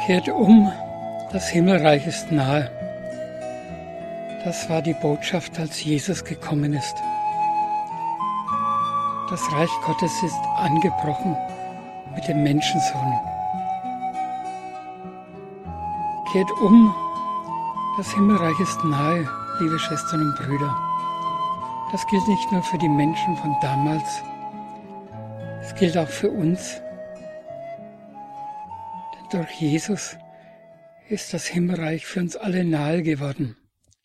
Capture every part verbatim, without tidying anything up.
Kehrt um, das Himmelreich ist nahe. Das war die Botschaft, als Jesus gekommen ist. Das Reich Gottes ist angebrochen mit dem Menschensohn. Kehrt um, das Himmelreich ist nahe, liebe Schwestern und Brüder. Das gilt nicht nur für die Menschen von damals, es gilt auch für uns. Denn durch Jesus ist das Himmelreich für uns alle nahe geworden.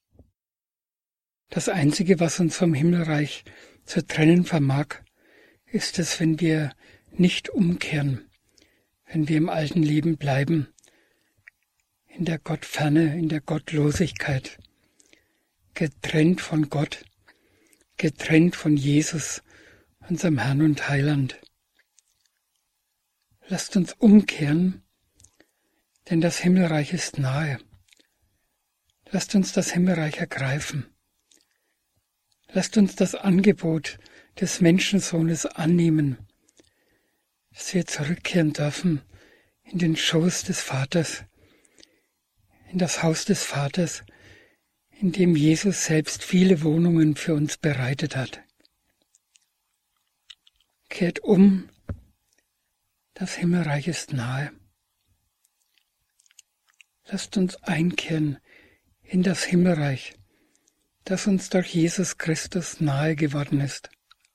Das Einzige, was uns vom Himmelreich zu trennen vermag, ist es, wenn wir nicht umkehren, wenn wir im alten Leben bleiben, in der Gottferne, in der Gottlosigkeit, getrennt von Gott, getrennt von Jesus, unserem Herrn und Heiland. Lasst uns umkehren, denn das Himmelreich ist nahe. Lasst uns das Himmelreich ergreifen. Lasst uns das Angebot des Menschensohnes annehmen, dass wir zurückkehren dürfen in den Schoß des Vaters, in das Haus des Vaters, in dem Jesus selbst viele Wohnungen für uns bereitet hat. Kehrt um, das Himmelreich ist nahe. Lasst uns einkehren in das Himmelreich, das uns durch Jesus Christus nahe geworden ist.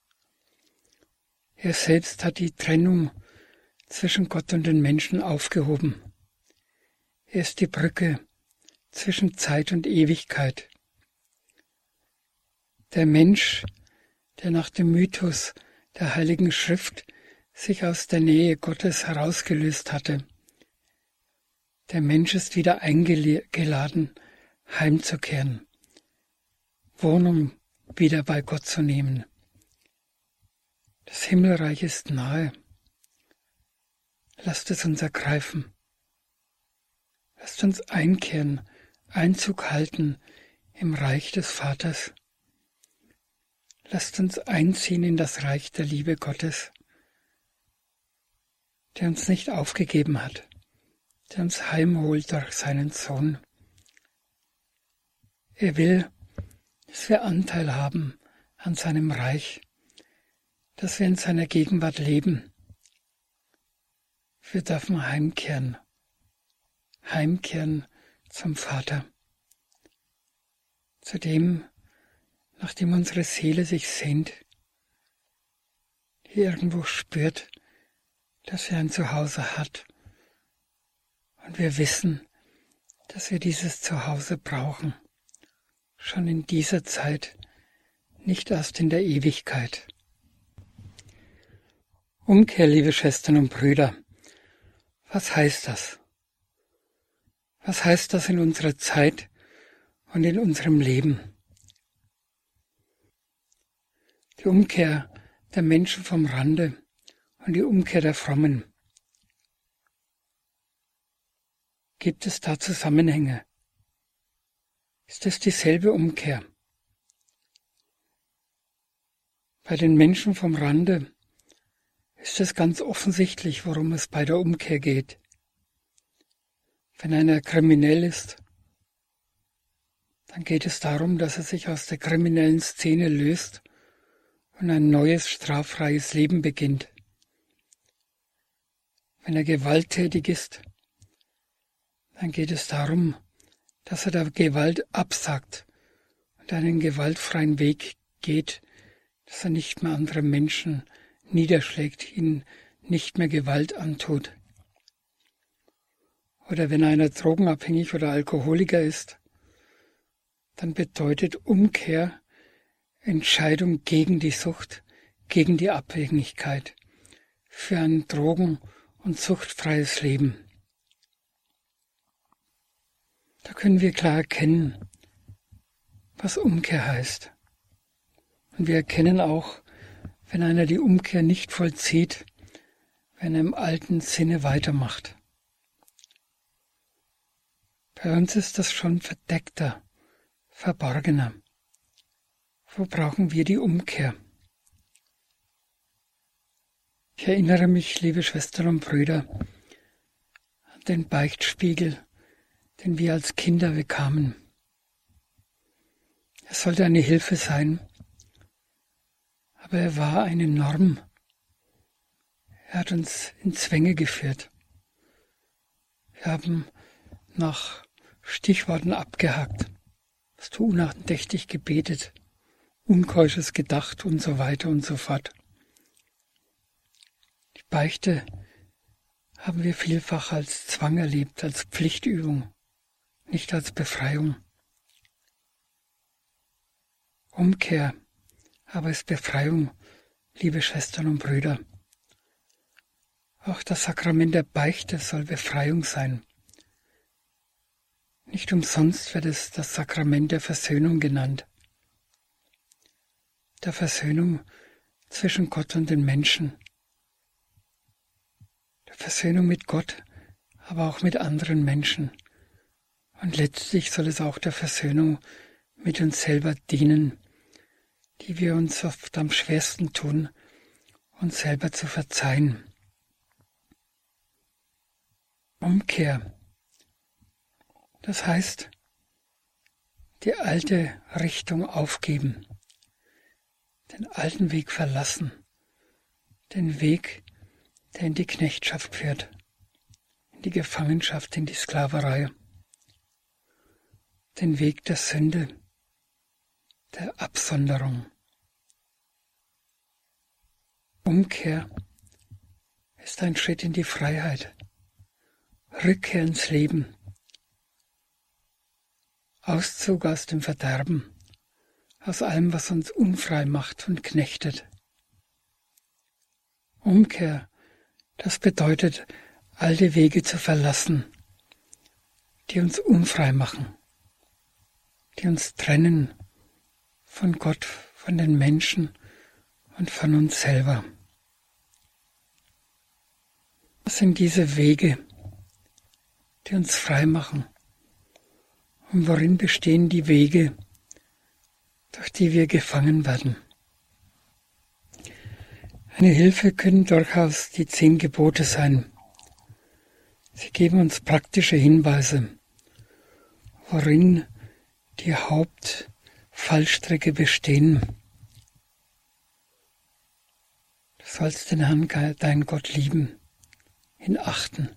Er selbst hat die Trennung zwischen Gott und den Menschen aufgehoben. Er ist die Brücke zwischen Zeit und Ewigkeit. Der Mensch, der nach dem Mythos der Heiligen Schrift sich aus der Nähe Gottes herausgelöst hatte, der Mensch ist wieder eingeladen, heimzukehren, Wohnung wieder bei Gott zu nehmen. Das Himmelreich ist nahe. Lasst es uns ergreifen. Lasst uns einkehren, Einzug halten im Reich des Vaters. Lasst uns einziehen in das Reich der Liebe Gottes, der uns nicht aufgegeben hat, der uns heimholt durch seinen Sohn. Er will, dass wir Anteil haben an seinem Reich, dass wir in seiner Gegenwart leben. Wir dürfen heimkehren, heimkehren zum Vater, zu dem, nach dem unsere Seele sich sehnt, die irgendwo spürt, dass er ein Zuhause hat. Und wir wissen, dass wir dieses Zuhause brauchen, schon in dieser Zeit, nicht erst in der Ewigkeit. Umkehr, liebe Schwestern und Brüder, was heißt das? Was heißt das in unserer Zeit und in unserem Leben? Die Umkehr der Menschen vom Rande und die Umkehr der Frommen. Gibt es da Zusammenhänge? Ist es dieselbe Umkehr? Bei den Menschen vom Rande ist es ganz offensichtlich, worum es bei der Umkehr geht. Wenn einer kriminell ist, dann geht es darum, dass er sich aus der kriminellen Szene löst und ein neues, straffreies Leben beginnt. Wenn er gewalttätig ist, dann geht es darum, dass er der Gewalt absagt und einen gewaltfreien Weg geht, dass er nicht mehr andere Menschen niederschlägt, ihnen nicht mehr Gewalt antut. Oder wenn einer drogenabhängig oder Alkoholiker ist, dann bedeutet Umkehr Entscheidung gegen die Sucht, gegen die Abhängigkeit, für ein drogen- und suchtfreies Leben. Da können wir klar erkennen, was Umkehr heißt. Und wir erkennen auch, wenn einer die Umkehr nicht vollzieht, wenn er im alten Sinne weitermacht. Bei uns ist das schon verdeckter, verborgener. Wo brauchen wir die Umkehr? Ich erinnere mich, liebe Schwestern und Brüder, an den Beichtspiegel, den wir als Kinder bekamen. Er sollte eine Hilfe sein, aber er war eine Norm. Er hat uns in Zwänge geführt. Wir haben nach Stichworten abgehakt, hast du unandächtig gebetet, Unkeusches gedacht und so weiter und so fort. Die Beichte haben wir vielfach als Zwang erlebt, als Pflichtübung, nicht als Befreiung. Umkehr aber ist Befreiung, liebe Schwestern und Brüder. Auch das Sakrament der Beichte soll Befreiung sein. Nicht umsonst wird es das Sakrament der Versöhnung genannt. Der Versöhnung zwischen Gott und den Menschen. Der Versöhnung mit Gott, aber auch mit anderen Menschen. Und letztlich soll es auch der Versöhnung mit uns selber dienen, die wir uns oft am schwersten tun, uns selber zu verzeihen. Umkehr. Das heißt, die alte Richtung aufgeben, den alten Weg verlassen, den Weg, der in die Knechtschaft führt, in die Gefangenschaft, in die Sklaverei, den Weg der Sünde, der Absonderung. Umkehr ist ein Schritt in die Freiheit, Rückkehr ins Leben, Auszug aus dem Verderben, aus allem, was uns unfrei macht und knechtet. Umkehr, das bedeutet, alte Wege zu verlassen, die uns unfrei machen, die uns trennen von Gott, von den Menschen und von uns selber. Was sind diese Wege, die uns frei machen? Und worin bestehen die Wege, durch die wir gefangen werden? Eine Hilfe können durchaus die zehn Gebote sein. Sie geben uns praktische Hinweise, worin die Hauptfallstricke bestehen. Du sollst den Herrn, deinen Gott, lieben, ihn achten,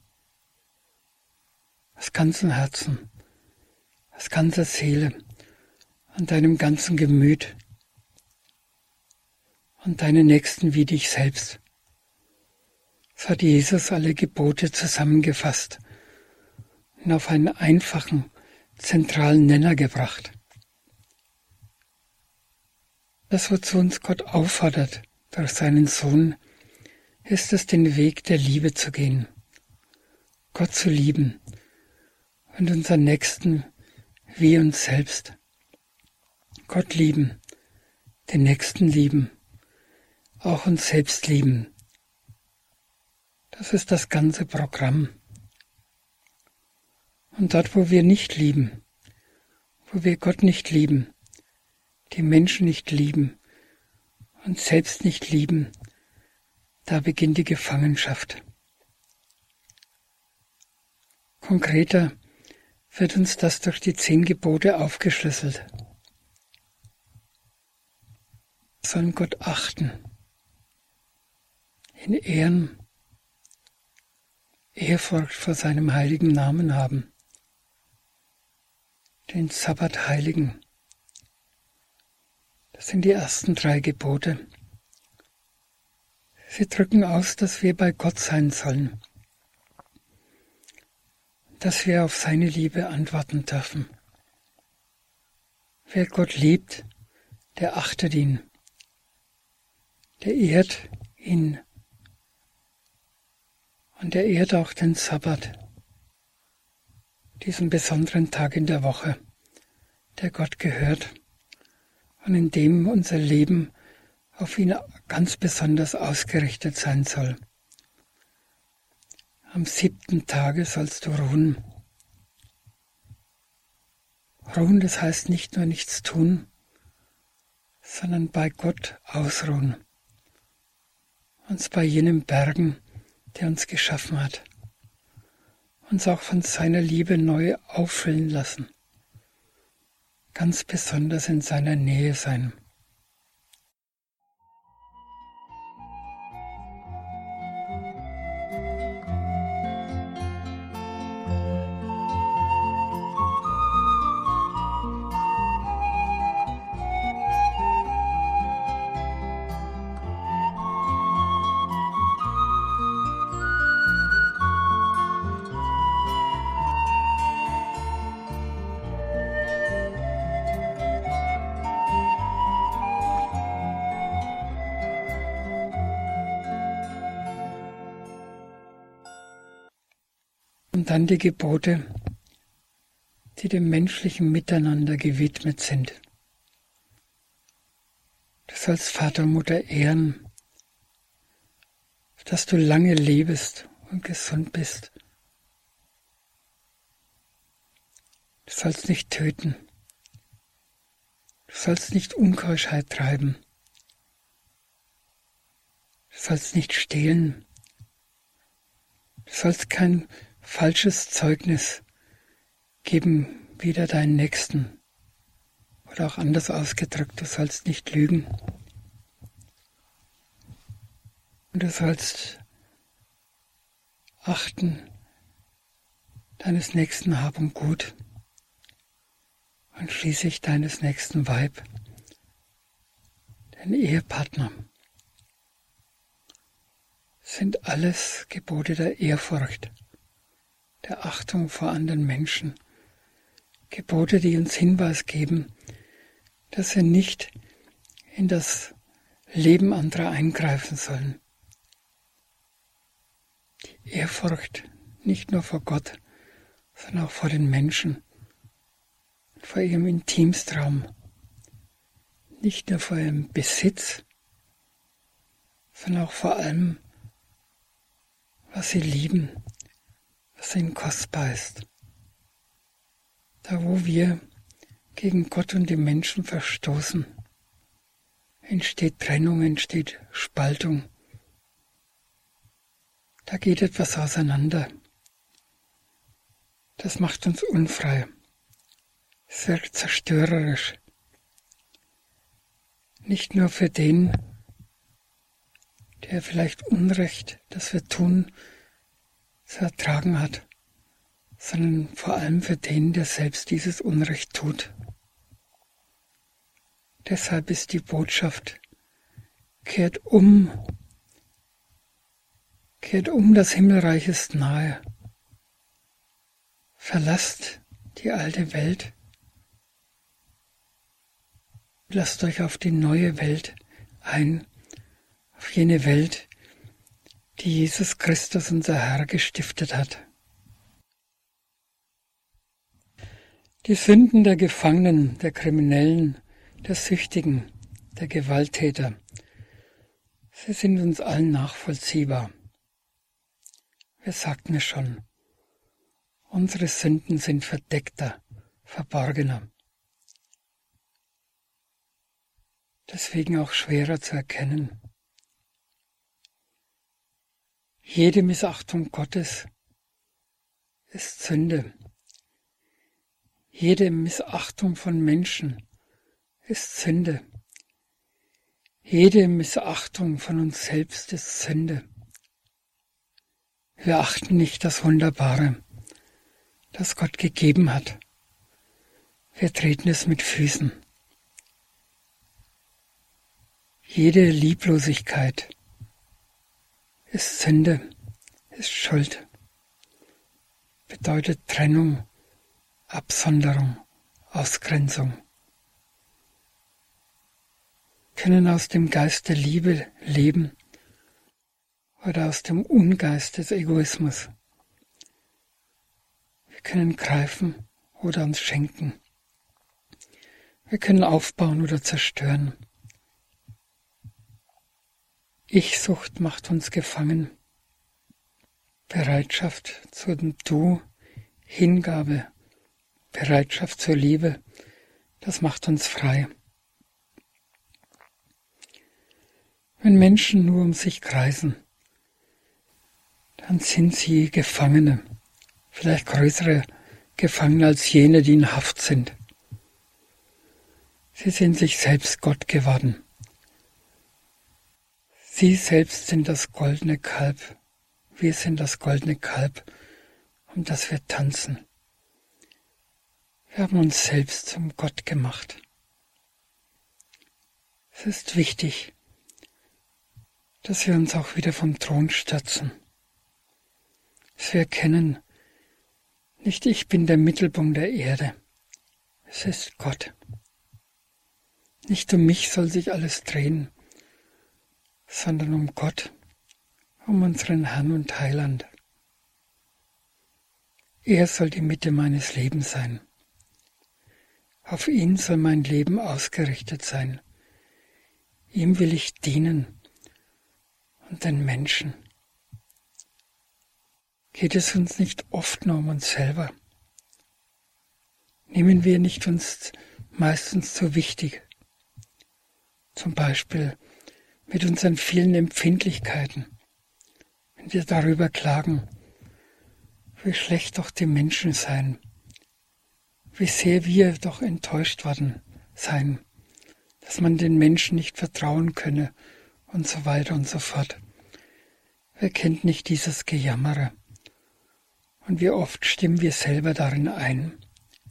aus ganzem Herzen, aus ganzer Seele, an deinem ganzen Gemüt und deinen Nächsten wie dich selbst. So hat Jesus alle Gebote zusammengefasst und auf einen einfachen, zentralen Nenner gebracht. Das, wozu uns Gott auffordert durch seinen Sohn, ist es, den Weg der Liebe zu gehen, Gott zu lieben und unseren Nächsten wie uns selbst. Gott lieben, den Nächsten lieben, auch uns selbst lieben. Das ist das ganze Programm. Und dort, wo wir nicht lieben, wo wir Gott nicht lieben, die Menschen nicht lieben, uns selbst nicht lieben, da beginnt die Gefangenschaft. Konkreter wird uns das durch die zehn Gebote aufgeschlüsselt. Wir sollen Gott achten, ihn ehren, Ehrfurcht vor seinem heiligen Namen haben, den Sabbat heiligen. Das sind die ersten drei Gebote. Sie drücken aus, dass wir bei Gott sein sollen, dass wir auf seine Liebe antworten dürfen. Wer Gott liebt, der achtet ihn, der ehrt ihn und der ehrt auch den Sabbat, diesen besonderen Tag in der Woche, der Gott gehört und in dem unser Leben auf ihn ganz besonders ausgerichtet sein soll. Am siebten Tage sollst du ruhen. Ruhen, das heißt nicht nur nichts tun, sondern bei Gott ausruhen. Uns bei jenem bergen, der uns geschaffen hat. uns auch von seiner Liebe neu auffüllen lassen, ganz besonders in seiner Nähe sein. Und dann die Gebote, die dem menschlichen Miteinander gewidmet sind. Du sollst Vater und Mutter ehren, dass du lange lebst und gesund bist. Du sollst nicht töten. Du sollst nicht Unkeuschheit treiben. Du sollst nicht stehlen. Du sollst kein falsches Zeugnis geben wider deinen Nächsten. Oder auch anders ausgedrückt, du sollst nicht lügen. Und du sollst achten deines nächsten Hab und Gut und schließlich deines nächsten Weib, dein Ehepartner. Das sind alles Gebote der Ehrfurcht, der Achtung vor anderen Menschen, Gebote, die uns Hinweis geben, dass wir nicht in das Leben anderer eingreifen sollen. Die Ehrfurcht nicht nur vor Gott, sondern auch vor den Menschen, vor ihrem Intimstraum, nicht nur vor ihrem Besitz, sondern auch vor allem, was sie lieben, was ihnen kostbar ist. Da, wo wir gegen Gott und die Menschen verstoßen, entsteht Trennung, entsteht Spaltung. Da geht etwas auseinander. Das macht uns unfrei. Es wirkt zerstörerisch. Nicht nur für den, der vielleicht Unrecht, das wir tun, zu ertragen hat, sondern vor allem für den, der selbst dieses Unrecht tut. Deshalb ist die Botschaft, kehrt um, kehrt um, das Himmelreich ist nahe. Verlasst die alte Welt, lasst euch auf die neue Welt ein, auf jene Welt, die Jesus Christus, unser Herr, gestiftet hat. Die Sünden der Gefangenen, der Kriminellen, der Süchtigen, der Gewalttäter, sie sind uns allen nachvollziehbar. Wir sagten es schon, unsere Sünden sind verdeckter, verborgener. Deswegen auch schwerer zu erkennen. Jede Missachtung Gottes ist Sünde. Jede Missachtung von Menschen ist Sünde. Jede Missachtung von uns selbst ist Sünde. Wir achten nicht das Wunderbare, das Gott gegeben hat. Wir treten es mit Füßen. Jede Lieblosigkeit ist Sünde, ist Schuld, bedeutet Trennung, Absonderung, Ausgrenzung. Wir können aus dem Geist der Liebe leben oder aus dem Ungeist des Egoismus. Wir können greifen oder uns schenken. Wir können aufbauen oder zerstören. Ich-Sucht macht uns gefangen. Bereitschaft zum Du, Hingabe, Bereitschaft zur Liebe, das macht uns frei. Wenn Menschen nur um sich kreisen, dann sind sie Gefangene, vielleicht größere Gefangene als jene, die in Haft sind. Sie sind sich selbst Gott geworden. Sie selbst sind das goldene Kalb. Wir sind das goldene Kalb, um das wir tanzen. Wir haben uns selbst zum Gott gemacht. Es ist wichtig, dass wir uns auch wieder vom Thron stürzen. Dass wir erkennen, nicht ich bin der Mittelpunkt der Erde, es ist Gott. Nicht um mich soll sich alles drehen, sondern um Gott, um unseren Herrn und Heiland. Er soll die Mitte meines Lebens sein. Auf ihn soll mein Leben ausgerichtet sein. Ihm will ich dienen und den Menschen. Geht es uns nicht oft nur um uns selber? Nehmen wir nicht uns meistens zu wichtig? Zum Beispiel mit unseren vielen Empfindlichkeiten, wenn wir darüber klagen, wie schlecht doch die Menschen seien, wie sehr wir doch enttäuscht worden seien, dass man den Menschen nicht vertrauen könne und so weiter und so fort. Wer kennt nicht dieses Gejammere? Und wie oft stimmen wir selber darin ein?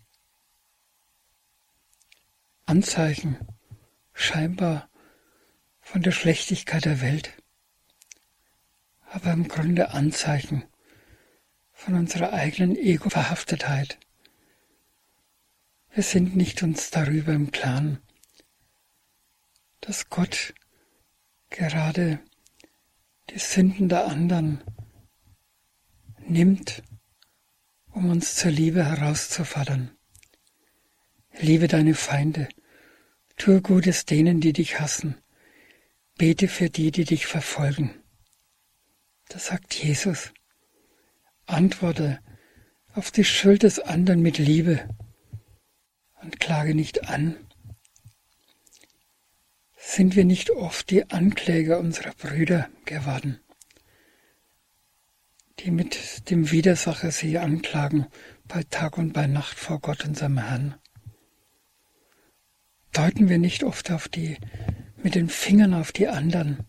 Anzeichen, scheinbar von der Schlechtigkeit der Welt, aber im Grunde Anzeichen von unserer eigenen Ego-Verhaftetheit. Wir sind nicht uns darüber im Klaren, dass Gott gerade die Sünden der anderen nimmt, um uns zur Liebe herauszufordern. Liebe deine Feinde, tue Gutes denen, die dich hassen, bete für die, die dich verfolgen. Das sagt Jesus. Antworte auf die Schuld des anderen mit Liebe und klage nicht an. Sind wir nicht oft die Ankläger unserer Brüder geworden, die mit dem Widersacher sie anklagen, bei Tag und bei Nacht vor Gott, unserem Herrn? Deuten wir nicht oft auf die, mit den Fingern auf die anderen?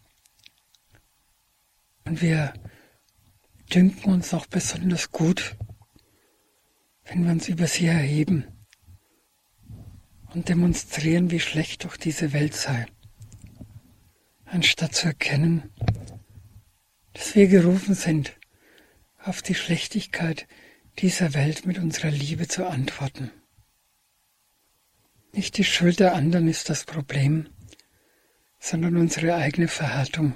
Und wir dünken uns noch besonders gut, wenn wir uns über sie erheben und demonstrieren, wie schlecht doch diese Welt sei, anstatt zu erkennen, dass wir gerufen sind, auf die Schlechtigkeit dieser Welt mit unserer Liebe zu antworten. Nicht die Schuld der anderen ist das Problem, sondern unsere eigene Verhärtung,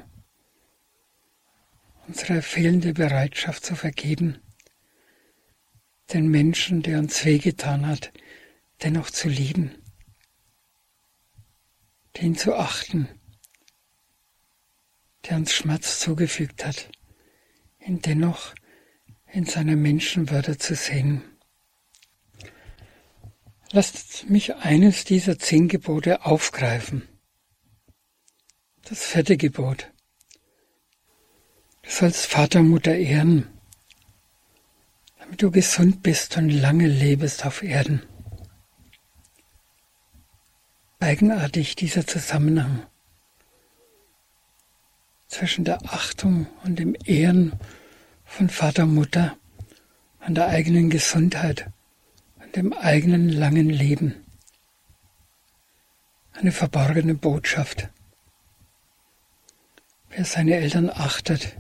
unsere fehlende Bereitschaft zu vergeben, den Menschen, der uns wehgetan hat, dennoch zu lieben, den zu achten, der uns Schmerz zugefügt hat, ihn dennoch in seiner Menschenwürde zu sehen. Lasst mich eines dieser zehn Gebote aufgreifen. Das vierte Gebot. Du sollst Vater und Mutter ehren, damit du gesund bist und lange lebst auf Erden. Eigenartig dieser Zusammenhang zwischen der Achtung und dem Ehren von Vater und Mutter und der eigenen Gesundheit und dem eigenen langen Leben. Eine verborgene Botschaft. Wer seine Eltern achtet,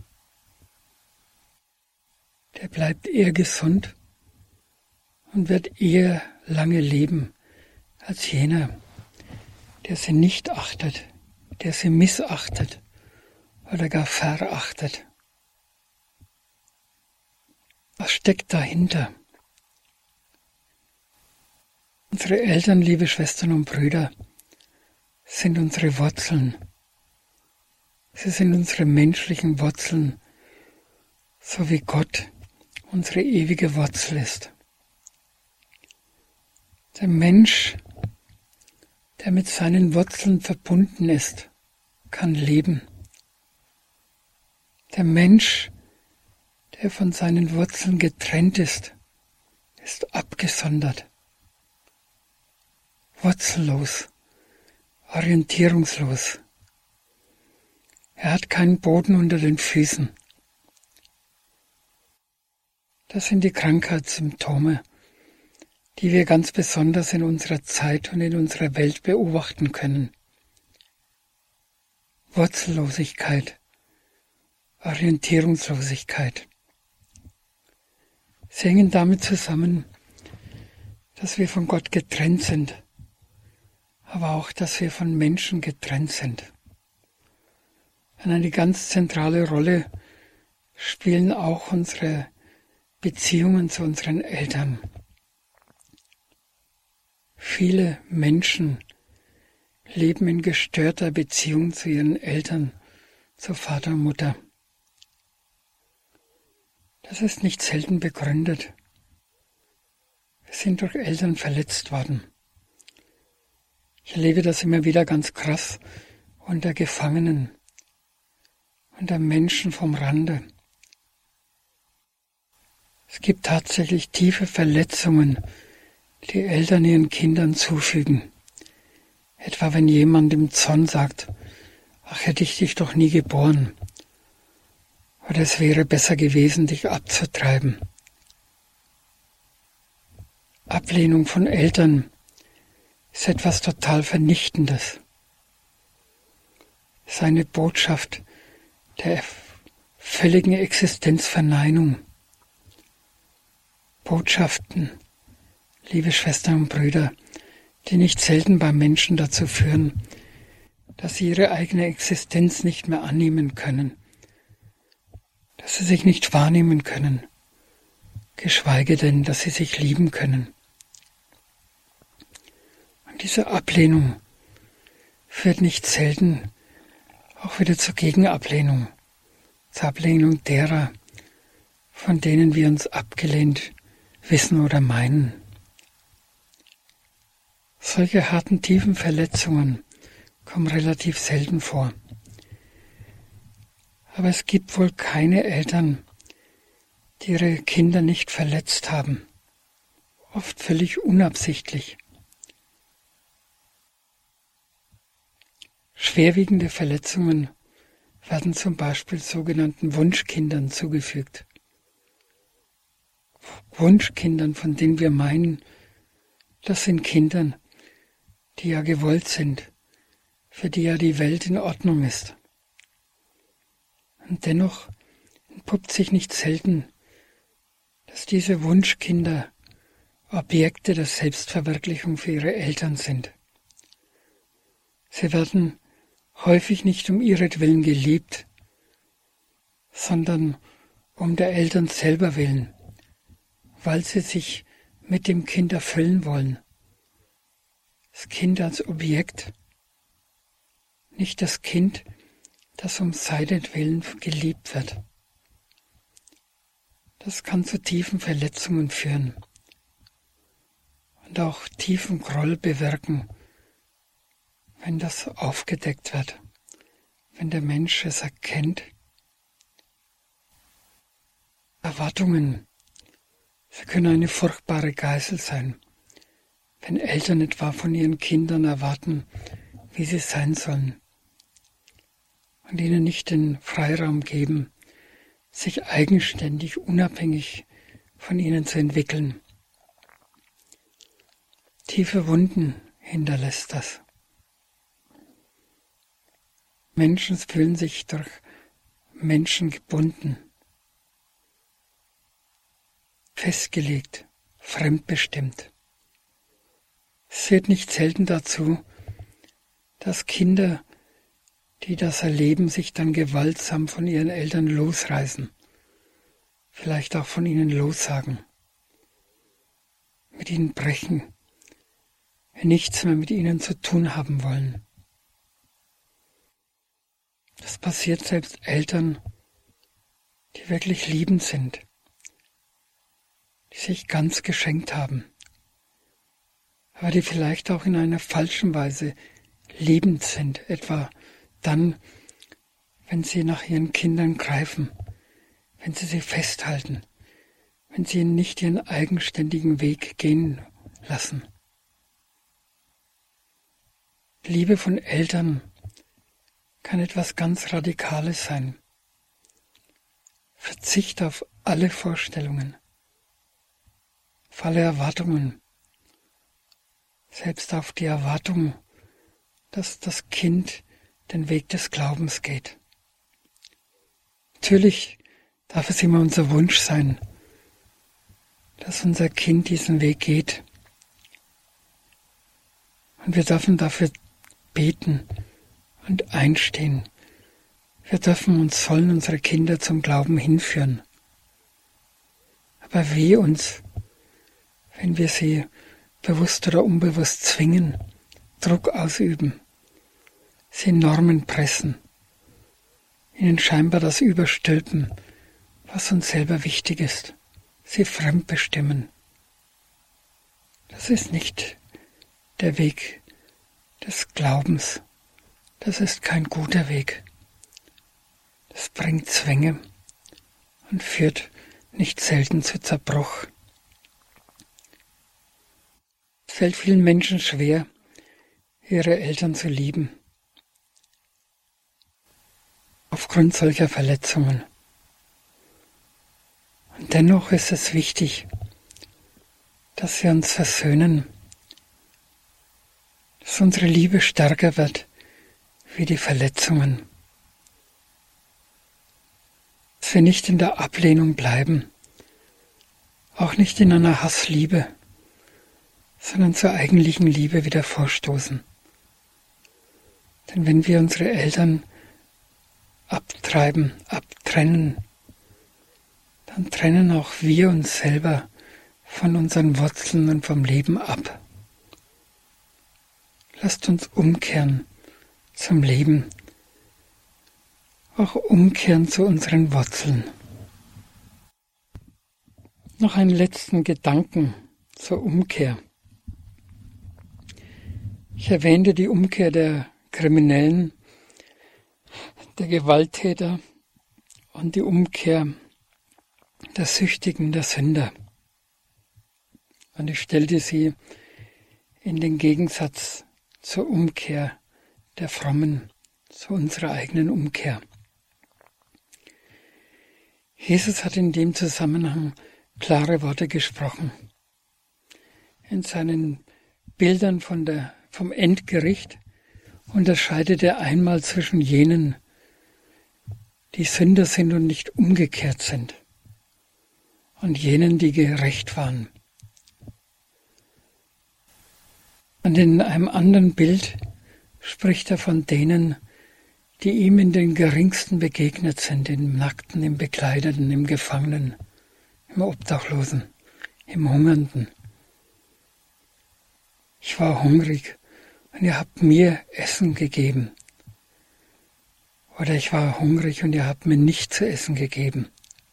der bleibt eher gesund und wird eher lange leben als jener, der sie nicht achtet, der sie missachtet oder gar verachtet. Was steckt dahinter? Unsere Eltern, liebe Schwestern und Brüder, sind unsere Wurzeln. Sie sind unsere menschlichen Wurzeln, so wie Gott unsere ewige Wurzel ist. Der Mensch, der mit seinen Wurzeln verbunden ist, kann leben. Der Mensch, der von seinen Wurzeln getrennt ist, ist abgesondert, wurzellos, orientierungslos. Er hat keinen Boden unter den Füßen. Das sind die Krankheitssymptome, die wir ganz besonders in unserer Zeit und in unserer Welt beobachten können. Wurzellosigkeit, Orientierungslosigkeit. Sie hängen damit zusammen, dass wir von Gott getrennt sind, aber auch, dass wir von Menschen getrennt sind. Und eine ganz zentrale Rolle spielen auch unsere Beziehungen zu unseren Eltern. Viele Menschen leben in gestörter Beziehung zu ihren Eltern, zu Vater und Mutter. Das ist nicht selten begründet. Wir sind durch Eltern verletzt worden. Ich erlebe das immer wieder ganz krass unter Gefangenen, unter Menschen vom Rande. Es gibt tatsächlich tiefe Verletzungen, die Eltern ihren Kindern zufügen. Etwa wenn jemand im Zorn sagt, ach, hätte ich dich doch nie geboren. Oder es wäre besser gewesen, dich abzutreiben. Ablehnung von Eltern ist etwas total Vernichtendes. Es ist eine Botschaft der völligen Existenzverneinung. Botschaften, liebe Schwestern und Brüder, die nicht selten bei Menschen dazu führen, dass sie ihre eigene Existenz nicht mehr annehmen können, dass sie sich nicht wahrnehmen können, geschweige denn, dass sie sich lieben können. Und diese Ablehnung führt nicht selten auch wieder zur Gegenablehnung, zur Ablehnung derer, von denen wir uns abgelehnt wissen oder meinen. Solche harten, tiefen Verletzungen kommen relativ selten vor. Aber es gibt wohl keine Eltern, die ihre Kinder nicht verletzt haben, oft völlig unabsichtlich. Schwerwiegende Verletzungen werden zum Beispiel sogenannten Wunschkindern zugefügt. Wunschkindern, von denen wir meinen, das sind Kindern, die ja gewollt sind, für die ja die Welt in Ordnung ist. Und dennoch entpuppt sich nicht selten, dass diese Wunschkinder Objekte der Selbstverwirklichung für ihre Eltern sind. Sie werden häufig nicht um ihretwillen geliebt, sondern um der Eltern selber willen, weil sie sich mit dem Kind erfüllen wollen. Das Kind als Objekt, nicht das Kind, das um seinetwillen geliebt wird. Das kann zu tiefen Verletzungen führen und auch tiefen Groll bewirken, wenn das aufgedeckt wird, wenn der Mensch es erkennt. Erwartungen, sie können eine furchtbare Geißel sein, wenn Eltern etwa von ihren Kindern erwarten, wie sie sein sollen und ihnen nicht den Freiraum geben, sich eigenständig, unabhängig von ihnen zu entwickeln. Tiefe Wunden hinterlässt das. Menschen fühlen sich durch Menschen gebunden, festgelegt, fremdbestimmt. Es führt nicht selten dazu, dass Kinder, die das erleben, sich dann gewaltsam von ihren Eltern losreißen, vielleicht auch von ihnen lossagen, mit ihnen brechen, nichts mehr mit ihnen zu tun haben wollen. Das passiert selbst Eltern, die wirklich liebend sind, die sich ganz geschenkt haben, aber die vielleicht auch in einer falschen Weise liebend sind, etwa dann, wenn sie nach ihren Kindern greifen, wenn sie sie festhalten, wenn sie nicht ihren eigenständigen Weg gehen lassen. Liebe von Eltern kann etwas ganz Radikales sein. Verzicht auf alle Vorstellungen, auf alle Erwartungen, selbst auf die Erwartung, dass das Kind den Weg des Glaubens geht. Natürlich darf es immer unser Wunsch sein, dass unser Kind diesen Weg geht. Und wir dürfen dafür beten und einstehen. Wir dürfen und sollen unsere Kinder zum Glauben hinführen. Aber weh uns, wenn wir sie bewusst oder unbewusst zwingen, Druck ausüben, sie in Normen pressen, ihnen scheinbar das überstülpen, was uns selber wichtig ist, sie fremdbestimmen. Das ist nicht der Weg des Glaubens. Das ist kein guter Weg. Das bringt Zwänge und führt nicht selten zu Zerbruch. Es fällt vielen Menschen schwer, ihre Eltern zu lieben, aufgrund solcher Verletzungen. Und dennoch ist es wichtig, dass wir uns versöhnen, dass unsere Liebe stärker wird wie die Verletzungen. Dass wir nicht in der Ablehnung bleiben, auch nicht in einer Hassliebe, sondern zur eigentlichen Liebe wieder vorstoßen. Denn wenn wir unsere Eltern abtreiben, abtrennen, dann trennen auch wir uns selber von unseren Wurzeln und vom Leben ab. Lasst uns umkehren zum Leben, auch umkehren zu unseren Wurzeln. Noch einen letzten Gedanken zur Umkehr. Ich erwähnte die Umkehr der Kriminellen, der Gewalttäter und die Umkehr der Süchtigen, der Sünder. Und ich stellte sie in den Gegensatz zur Umkehr der Frommen, zu unserer eigenen Umkehr. Jesus hat in dem Zusammenhang klare Worte gesprochen. In seinen Bildern von der, vom Endgericht unterscheidet er einmal zwischen jenen, die Sünder sind und nicht umgekehrt sind, und jenen, die gerecht waren. Und in einem anderen Bild spricht er von denen, die ihm in den Geringsten begegnet sind, im Nackten, im Bekleideten, im Gefangenen, im Obdachlosen, im Hungernden. Ich war hungrig und ihr habt mir Essen gegeben. Oder ich war hungrig und ihr habt mir nicht zu essen gegeben.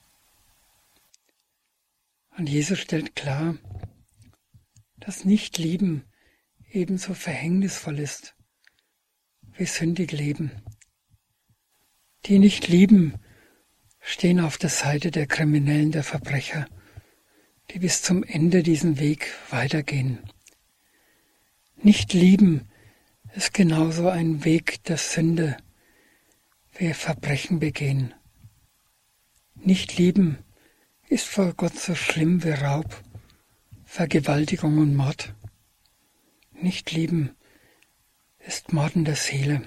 Und Jesus stellt klar, dass Nichtlieben ebenso verhängnisvoll ist wie sündig leben. Die nicht lieben, stehen auf der Seite der Kriminellen, der Verbrecher, die bis zum Ende diesen Weg weitergehen. Nicht lieben ist genauso ein Weg der Sünde, wie Verbrechen begehen. Nicht lieben ist vor Gott so schlimm wie Raub, Vergewaltigung und Mord. Nicht lieben ist Morden der Seele,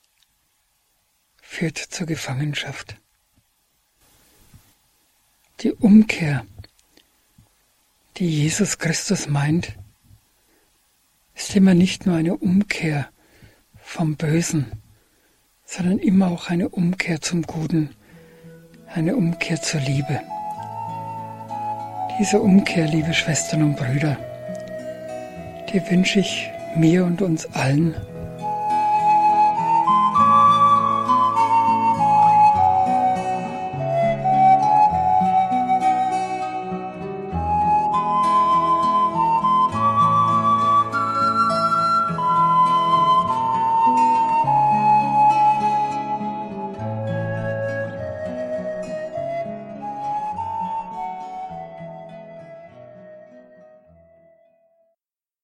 führt zur Gefangenschaft. Die Umkehr, die Jesus Christus meint, ist immer nicht nur eine Umkehr vom Bösen, sondern immer auch eine Umkehr zum Guten, eine Umkehr zur Liebe. Diese Umkehr, liebe Schwestern und Brüder, die wünsche ich mir und uns allen